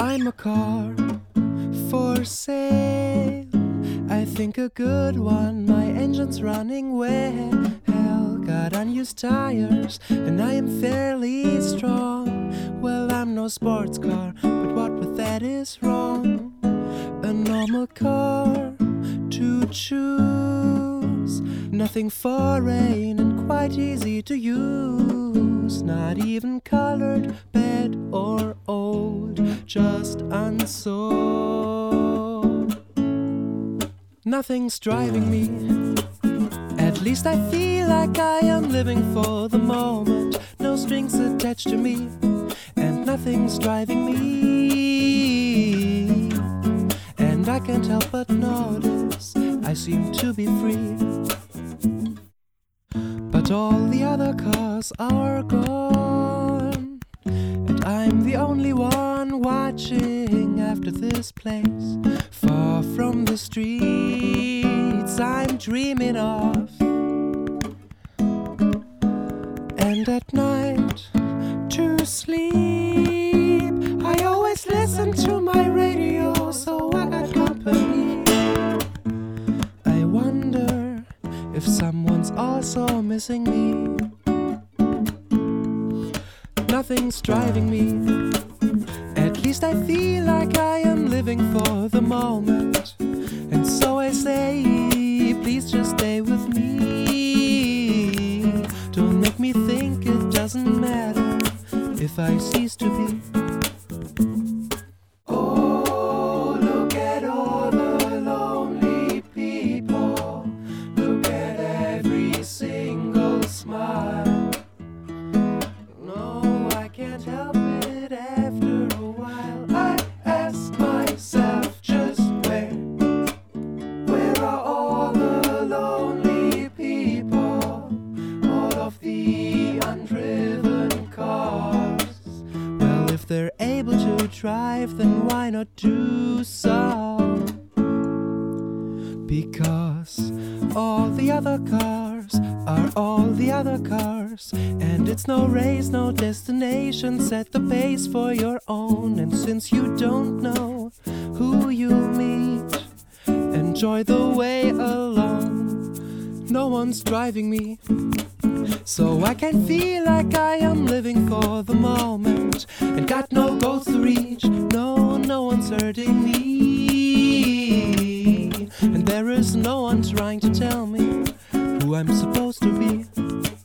I'm a car for sale. I think a good one, my engine's running well. Got unused tires and I am fairly strong. Well, I'm no sports car, but what with that is wrong. A normal car to choose, nothing foreign and quite easy to use. Not even colored, bad or old, just unsold. Nothing's driving me, at least I feel like I am living for the moment. No strings attached to me, and nothing's driving me. And I can't help but notice I seem to be free. But all the other cars are gone, and I'm the only one watching after this place. Far from the streets I'm dreaming of, and at night to sleep I always listen to my radio, so I got company. I wonder if someone's also missing me. Nothing's driving me, at least I feel like I am living for the moment. And so I say, please just stay with me. Don't make me think it doesn't matter if I cease to be. Oh, look at all the lonely people. Look at every single smile. No, I can't help it after a while. I ask myself just where are all the lonely people? All of the undriven cars. Well, if they're able to drive, then why not do so? Because all the other cars are all the other cars, and it's no race, no destination. Set the pace for your own, and since you don't know who you meet, enjoy the way along. No one's driving me, so I can feel like I am living for the moment, and got no goals to reach. No one's hurting me, and there is no one trying to tell me who I'm supposed to be.